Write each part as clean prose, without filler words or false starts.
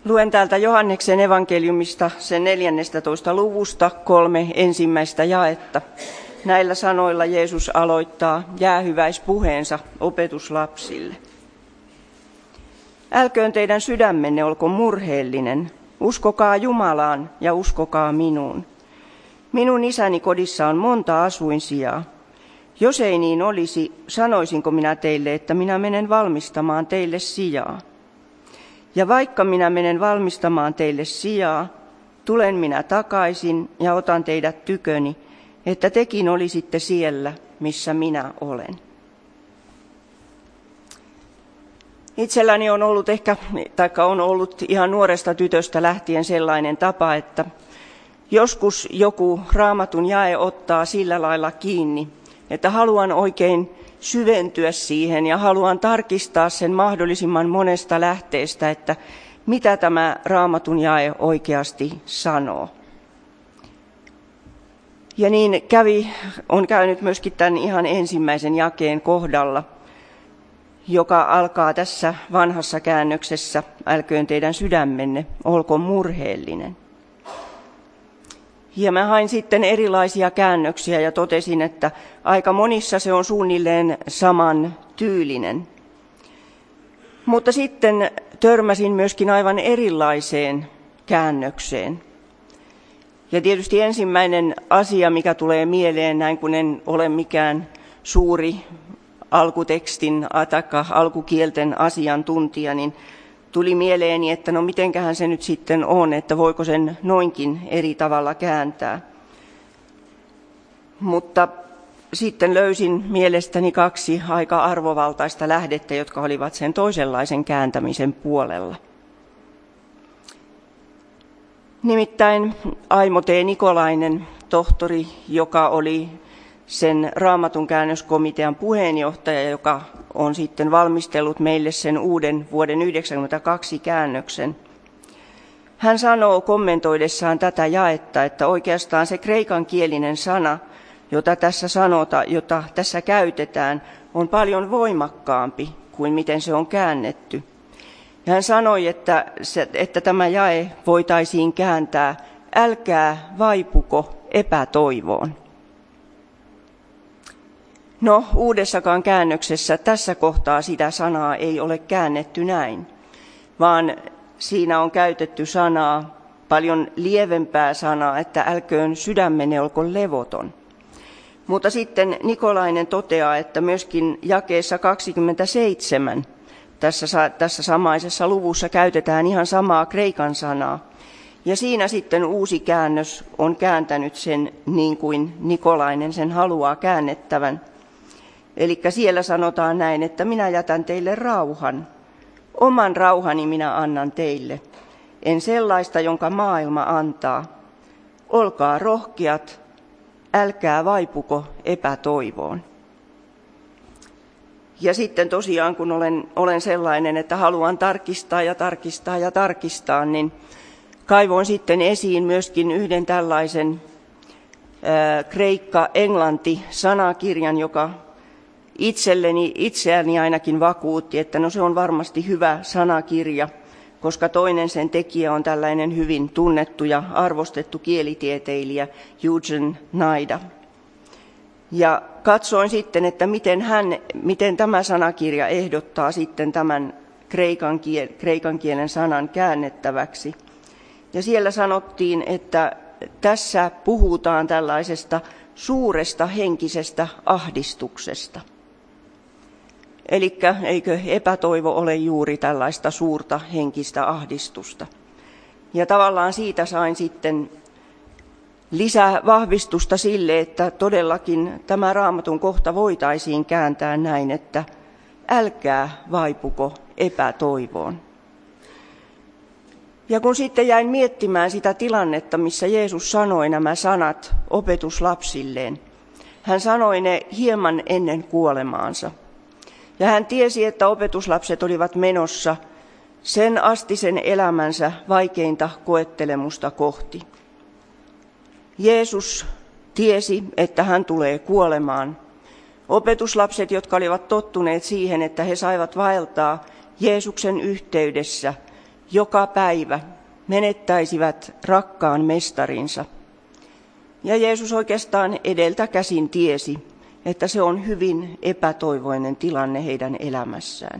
Luen täältä Johanneksen evankeliumista sen 14. luvusta 3 ensimmäistä jaetta. Näillä sanoilla Jeesus aloittaa jäähyväispuheensa opetuslapsille. Älköön teidän sydämenne olko murheellinen, uskokaa Jumalaan ja uskokaa minuun. Minun isäni kodissa on monta asuinsijaa. Jos ei niin olisi, sanoisinko minä teille, että minä menen valmistamaan teille sijaa. Ja vaikka minä menen valmistamaan teille sijaa, tulen minä takaisin ja otan teidät tyköni, että tekin olisitte siellä, missä minä olen. Itselläni on ollut ihan nuoresta tytöstä lähtien sellainen tapa, että joskus joku Raamatun jae ottaa sillä lailla kiinni, että haluan oikein syventyä siihen ja haluan tarkistaa sen mahdollisimman monesta lähteestä, että mitä tämä Raamatun jae oikeasti sanoo. Ja niin on käynyt myöskin tämän ihan ensimmäisen jakeen kohdalla, joka alkaa tässä vanhassa käännöksessä, älköön teidän sydämenne olko murheellinen. Ja mä hain sitten erilaisia käännöksiä ja totesin, että aika monissa se on suunnilleen saman tyylinen. Mutta sitten törmäsin myöskin aivan erilaiseen käännökseen. Ja tietysti ensimmäinen asia, mikä tulee mieleen, näin kun en ole mikään suuri alkutekstin alkukielten asiantuntija, niin tuli mieleeni, että no mitenkähän se nyt sitten on, että voiko sen noinkin eri tavalla kääntää. Mutta sitten löysin mielestäni 2 aika arvovaltaista lähdettä, jotka olivat sen toisenlaisen kääntämisen puolella. Nimittäin Aimo T. Nikolainen, tohtori, joka oli sen Raamatun käännöskomitean puheenjohtaja, joka on sitten valmistellut meille sen uuden vuoden 1992 käännöksen. Hän sanoo kommentoidessaan tätä jaetta, että oikeastaan se kreikankielinen sana, jota tässä käytetään, on paljon voimakkaampi kuin miten se on käännetty. Ja hän sanoi, että tämä jae voitaisiin kääntää, älkää vaipuko epätoivoon. No, uudessakaan käännöksessä tässä kohtaa sitä sanaa ei ole käännetty näin, vaan siinä on käytetty sanaa, paljon lievempää sanaa, että älköön sydämenne olko levoton. Mutta sitten Nikolainen toteaa, että myöskin jakeessa 27 tässä samaisessa luvussa käytetään ihan samaa kreikan sanaa. Ja siinä sitten uusi käännös on kääntänyt sen niin kuin Nikolainen sen haluaa käännettävän. Eli siellä sanotaan näin, että minä jätän teille rauhan. Oman rauhani minä annan teille. En sellaista, jonka maailma antaa. Olkaa rohkeat, älkää vaipuko epätoivoon. Ja sitten tosiaan, kun olen sellainen, että haluan tarkistaa, niin kaivoin sitten esiin myöskin yhden tällaisen kreikka-englanti-sanakirjan, joka itseäni ainakin vakuutti, että no se on varmasti hyvä sanakirja, koska toinen sen tekijä on tällainen hyvin tunnettu ja arvostettu kielitieteilijä Eugen Naida. Ja katsoin sitten, että miten tämä sanakirja ehdottaa sitten tämän kreikan kielen sanan käännettäväksi. Ja siellä sanottiin, että tässä puhutaan tällaisesta suuresta henkisestä ahdistuksesta. Elikkä eikö epätoivo ole juuri tällaista suurta henkistä ahdistusta. Ja tavallaan siitä sain sitten lisää vahvistusta sille, että todellakin tämä Raamatun kohta voitaisiin kääntää näin, että älkää vaipuko epätoivoon. Ja kun sitten jäin miettimään sitä tilannetta, missä Jeesus sanoi nämä sanat opetuslapsilleen, hän sanoi ne hieman ennen kuolemaansa. Ja hän tiesi, että opetuslapset olivat menossa sen astisen elämänsä vaikeinta koettelemusta kohti. Jeesus tiesi, että hän tulee kuolemaan. Opetuslapset, jotka olivat tottuneet siihen, että he saivat vaeltaa Jeesuksen yhteydessä joka päivä menettäisivät rakkaan mestarinsa. Ja Jeesus oikeastaan edeltä käsin tiesi, että se on hyvin epätoivoinen tilanne heidän elämässään.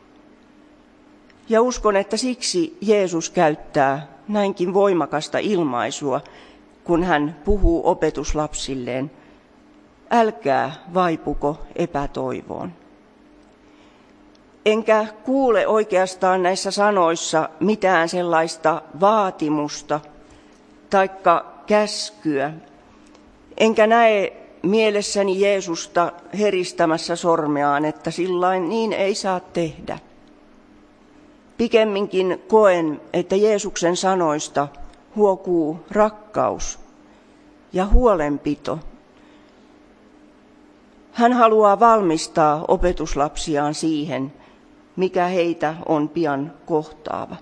Ja uskon, että siksi Jeesus käyttää näinkin voimakasta ilmaisua, kun hän puhuu opetuslapsilleen, älkää vaipuko epätoivoon. Enkä kuule oikeastaan näissä sanoissa mitään sellaista vaatimusta taikka käskyä. Enkä näe mielessäni Jeesusta heristämässä sormeaan, että sillain niin ei saa tehdä. Pikemminkin koen, että Jeesuksen sanoista huokuu rakkaus ja huolenpito. Hän haluaa valmistaa opetuslapsiaan siihen, mikä heitä on pian kohtaava.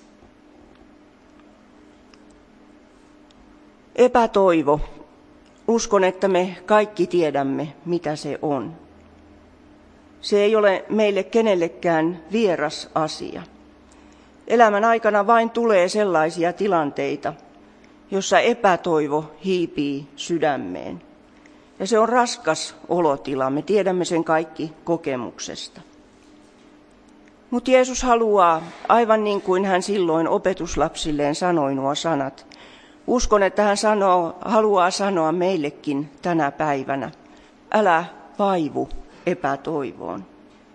Epätoivo. Uskon, että me kaikki tiedämme, mitä se on. Se ei ole meille kenellekään vieras asia. Elämän aikana vain tulee sellaisia tilanteita, jossa epätoivo hiipii sydämeen. Ja se on raskas olotila, me tiedämme sen kaikki kokemuksesta. Mutta Jeesus haluaa, aivan niin kuin hän silloin opetuslapsilleen sanoi nuo sanat, uskon, että hän haluaa sanoa meillekin tänä päivänä, älä vaivu epätoivoon.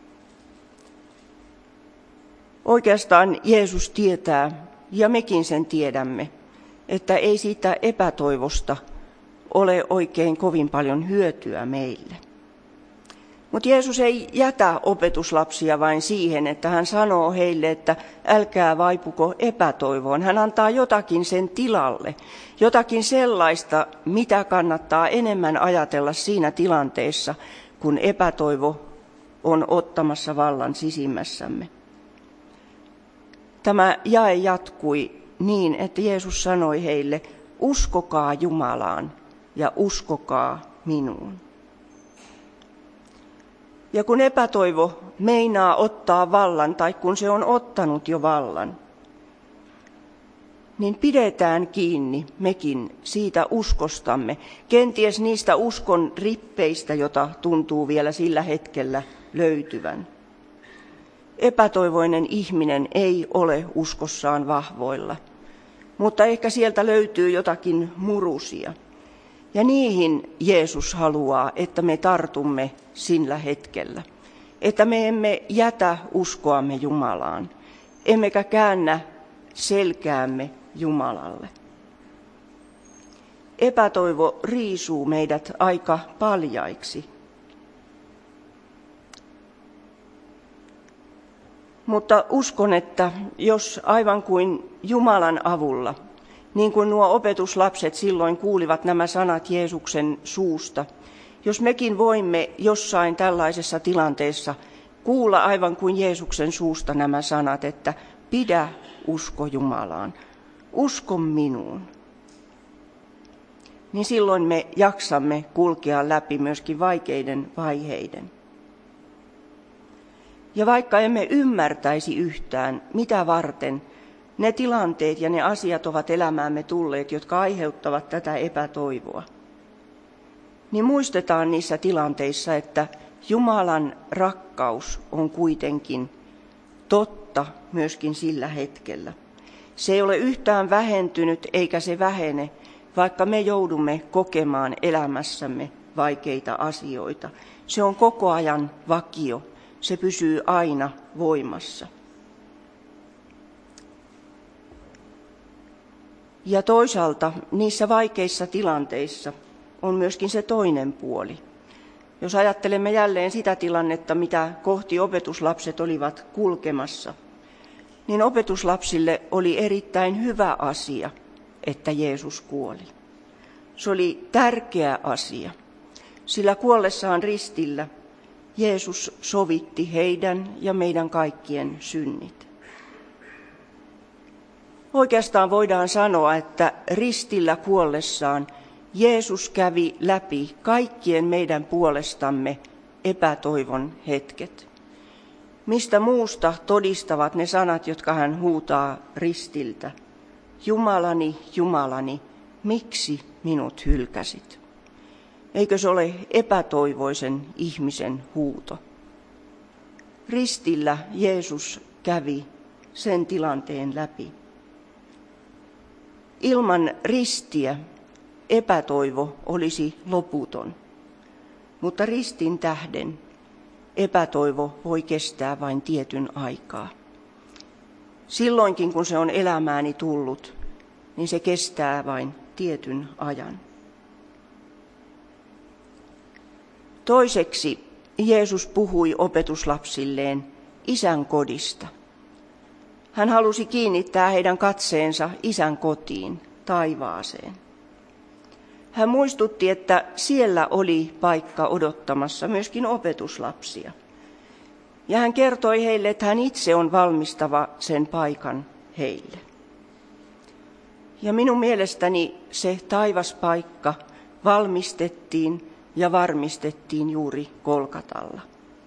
Oikeastaan Jeesus tietää, ja mekin sen tiedämme, että ei siitä epätoivosta ole oikein kovin paljon hyötyä meille. Mutta Jeesus ei jätä opetuslapsia vain siihen, että hän sanoo heille, että älkää vaipuko epätoivoon. Hän antaa jotakin sen tilalle, jotakin sellaista, mitä kannattaa enemmän ajatella siinä tilanteessa, kun epätoivo on ottamassa vallan sisimmässämme. Tämä jae jatkui niin, että Jeesus sanoi heille, uskokaa Jumalaan ja uskokaa minuun. Ja kun epätoivo meinaa ottaa vallan, tai kun se on ottanut jo vallan, niin pidetään kiinni mekin siitä uskostamme, kenties niistä uskon rippeistä, jota tuntuu vielä sillä hetkellä löytyvän. Epätoivoinen ihminen ei ole uskossaan vahvoilla, mutta ehkä sieltä löytyy jotakin murusia. Ja niihin Jeesus haluaa, että me tartumme sillä hetkellä, että me emme jätä uskoamme Jumalaan, emmekä käännä selkäämme Jumalalle. Epätoivo riisuu meidät aika paljaiksi. Mutta uskon, että jos aivan kuin Jumalan avulla, niin kuin nuo opetuslapset silloin kuulivat nämä sanat Jeesuksen suusta, jos mekin voimme jossain tällaisessa tilanteessa kuulla aivan kuin Jeesuksen suusta nämä sanat, että pidä usko Jumalaan, usko minuun, niin silloin me jaksamme kulkea läpi myöskin vaikeiden vaiheiden. Ja vaikka emme ymmärtäisi yhtään, mitä varten ne tilanteet ja ne asiat ovat elämäämme tulleet, jotka aiheuttavat tätä epätoivoa, niin muistetaan niissä tilanteissa, että Jumalan rakkaus on kuitenkin totta myöskin sillä hetkellä. Se ei ole yhtään vähentynyt eikä se vähene, vaikka me joudumme kokemaan elämässämme vaikeita asioita. Se on koko ajan vakio. Se pysyy aina voimassa. Ja toisaalta niissä vaikeissa tilanteissa on myöskin se toinen puoli. Jos ajattelemme jälleen sitä tilannetta, mitä kohti opetuslapset olivat kulkemassa, niin opetuslapsille oli erittäin hyvä asia, että Jeesus kuoli. Se oli tärkeä asia, sillä kuollessaan ristillä Jeesus sovitti heidän ja meidän kaikkien synnit. Oikeastaan voidaan sanoa, että ristillä kuollessaan Jeesus kävi läpi kaikkien meidän puolestamme epätoivon hetket. Mistä muusta todistavat ne sanat, jotka hän huutaa ristiltä? Jumalani, Jumalani, miksi minut hylkäsit? Eikö se ole epätoivoisen ihmisen huuto? Ristillä Jeesus kävi sen tilanteen läpi. Ilman ristiä epätoivo olisi loputon, mutta ristin tähden epätoivo voi kestää vain tietyn aikaa. Silloinkin, kun se on elämääni tullut, niin se kestää vain tietyn ajan. Toiseksi Jeesus puhui opetuslapsilleen isän kodista. Hän halusi kiinnittää heidän katseensa isän kotiin, taivaaseen. Hän muistutti, että siellä oli paikka odottamassa myöskin opetuslapsia. Ja hän kertoi heille, että hän itse on valmistava sen paikan heille. Ja minun mielestäni se taivaspaikka valmistettiin ja varmistettiin juuri Golgatalla.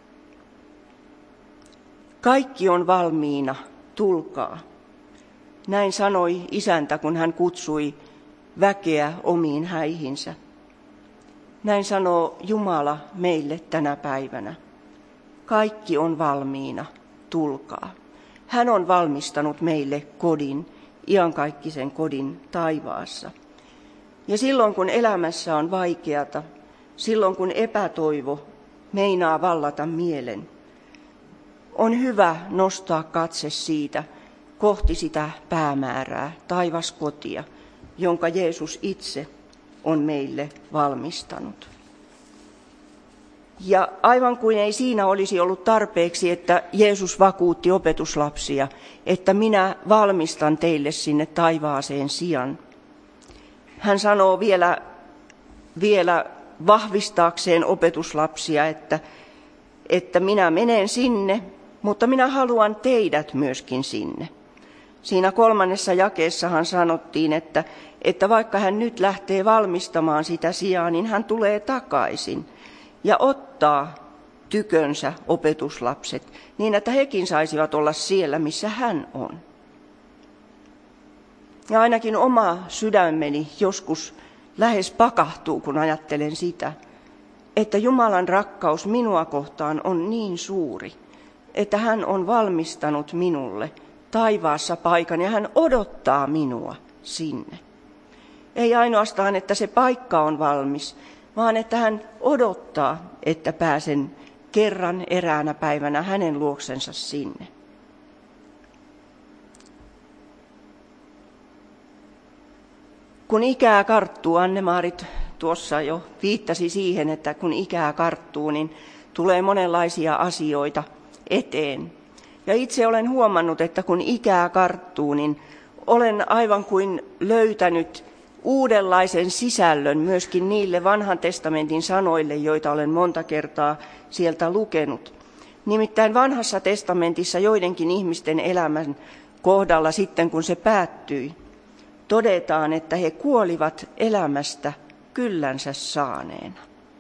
Kaikki on valmiina, tulkaa. Näin sanoi isäntä, kun hän kutsui väkeä omiin häihinsä. Näin sanoo Jumala meille tänä päivänä. Kaikki on valmiina, tulkaa. Hän on valmistanut meille kodin, iankaikkisen kodin taivaassa. Ja silloin kun elämässä on vaikeata, silloin kun epätoivo meinaa vallata mielen, on hyvä nostaa katse siitä kohti sitä päämäärää, taivaskotia, jonka Jeesus itse on meille valmistanut. Ja aivan kuin ei siinä olisi ollut tarpeeksi, että Jeesus vakuutti opetuslapsia, että minä valmistan teille sinne taivaaseen sijan. Hän sanoo vielä vahvistaakseen opetuslapsia, että minä menen sinne, mutta minä haluan teidät myöskin sinne. Siinä 3. jakeessahan sanottiin, että vaikka hän nyt lähtee valmistamaan sitä sijaa, niin hän tulee takaisin ja ottaa tykönsä opetuslapset niin, että hekin saisivat olla siellä, missä hän on. Ja ainakin oma sydämeni joskus lähes pakahtuu, kun ajattelen sitä, että Jumalan rakkaus minua kohtaan on niin suuri, että hän on valmistanut minulle taivaassa paikan ja hän odottaa minua sinne. Ei ainoastaan, että se paikka on valmis, vaan että hän odottaa, että pääsen kerran eräänä päivänä hänen luoksensa sinne. Kun ikää karttuu, Anne-Maarit tuossa jo viittasi siihen, että kun ikää karttuu, niin tulee monenlaisia asioita eteen. Ja itse olen huomannut, että kun ikää karttuu, niin olen aivan kuin löytänyt uudenlaisen sisällön myöskin niille vanhan testamentin sanoille, joita olen monta kertaa sieltä lukenut. Nimittäin vanhassa testamentissa joidenkin ihmisten elämän kohdalla sitten, kun se päättyi, todetaan, että he kuolivat elämästä kyllänsä saaneena.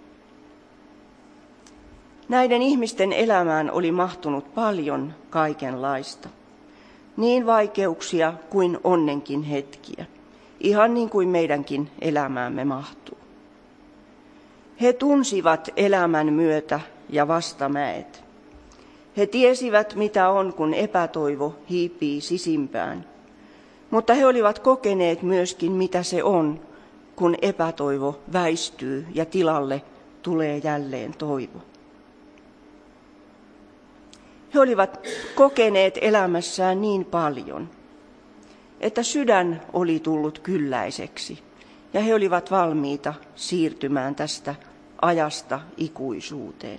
Näiden ihmisten elämään oli mahtunut paljon kaikenlaista, niin vaikeuksia kuin onnenkin hetkiä, ihan niin kuin meidänkin elämäämme mahtuu. He tunsivat elämän myötä ja vastamäet. He tiesivät, mitä on, kun epätoivo hiipii sisimpään, mutta he olivat kokeneet myöskin, mitä se on, kun epätoivo väistyy ja tilalle tulee jälleen toivo. He olivat kokeneet elämässään niin paljon, että sydän oli tullut kylläiseksi ja he olivat valmiita siirtymään tästä ajasta ikuisuuteen.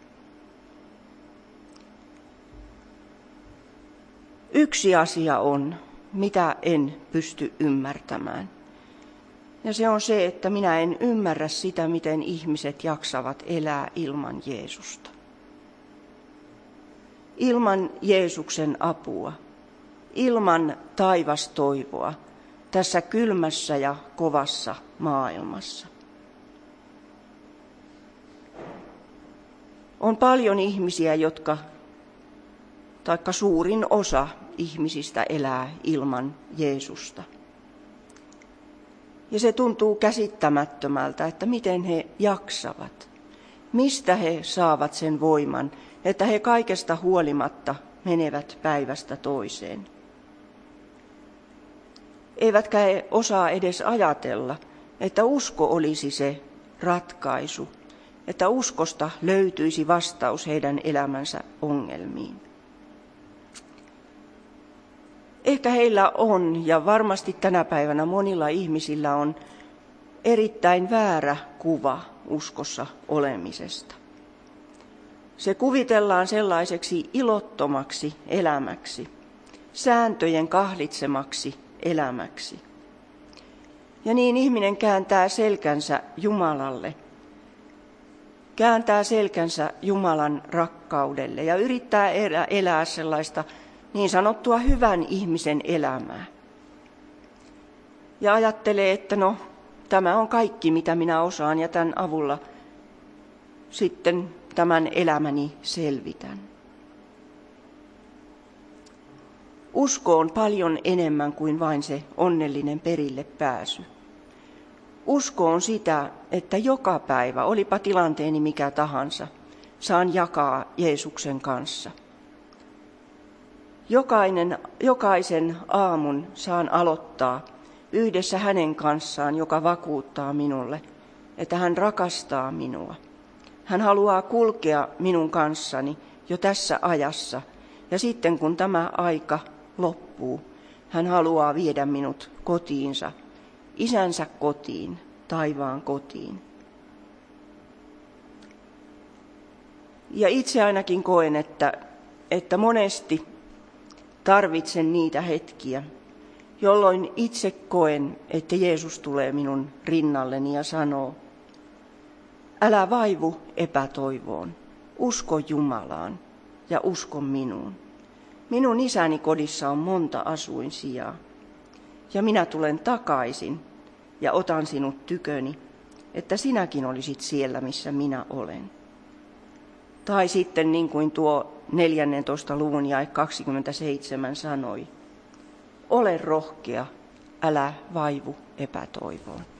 Yksi asia on, mitä en pysty ymmärtämään. Ja se on se, että minä en ymmärrä sitä, miten ihmiset jaksavat elää ilman Jeesusta. Ilman Jeesuksen apua, ilman taivastoivoa tässä kylmässä ja kovassa maailmassa. On paljon ihmisiä, jotka taikka suurin osa ihmisistä elää ilman Jeesusta. Ja se tuntuu käsittämättömältä, että miten he jaksavat. Mistä he saavat sen voiman, että he kaikesta huolimatta menevät päivästä toiseen. Eivätkä he osaa edes ajatella, että usko olisi se ratkaisu, että uskosta löytyisi vastaus heidän elämänsä ongelmiin. Ehkä heillä on, ja varmasti tänä päivänä monilla ihmisillä on, erittäin väärä kuva uskossa olemisesta. Se kuvitellaan sellaiseksi ilottomaksi elämäksi, sääntöjen kahlitsemaksi elämäksi. Ja niin ihminen kääntää selkänsä Jumalalle, kääntää selkänsä Jumalan rakkaudelle ja yrittää elää sellaista niin sanottua hyvän ihmisen elämää. Ja ajattelee, että no, tämä on kaikki, mitä minä osaan, ja tämän avulla sitten tämän elämäni selvitän. Usko on paljon enemmän kuin vain se onnellinen perille pääsy. Usko on sitä, että joka päivä, olipa tilanteeni mikä tahansa, saan jakaa Jeesuksen kanssa. Jokaisen aamun saan aloittaa yhdessä hänen kanssaan, joka vakuuttaa minulle, että hän rakastaa minua. Hän haluaa kulkea minun kanssani jo tässä ajassa, ja sitten kun tämä aika loppuu, hän haluaa viedä minut kotiinsa, isänsä kotiin, taivaan kotiin. Ja itse ainakin koen, että monesti tarvitsen niitä hetkiä, jolloin itse koen, että Jeesus tulee minun rinnalleni ja sanoo, älä vaivu epätoivoon, usko Jumalaan ja usko minuun. Minun isäni kodissa on monta asuinsijaa, ja minä tulen takaisin ja otan sinut tyköni, että sinäkin olisit siellä, missä minä olen. Tai sitten niin kuin tuo 14. luvun jae 27 sanoi, ole rohkea, älä vaivu epätoivoon.